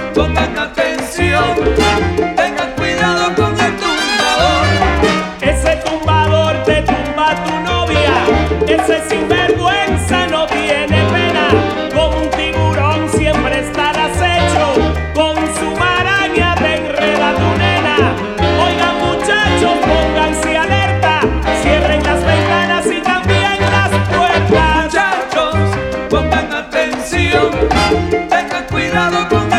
pongan atención, tengan cuidado con el tumbador. Ese tumbador te tumba a tu novia, ese sinvergüenza no tiene pena. Con un tiburón siempre está al acecho, con su maraña te enreda tu nena. Oigan muchachos, pónganse alerta, cierren las ventanas y también las puertas. Muchachos, pongan atención, tengan cuidado con el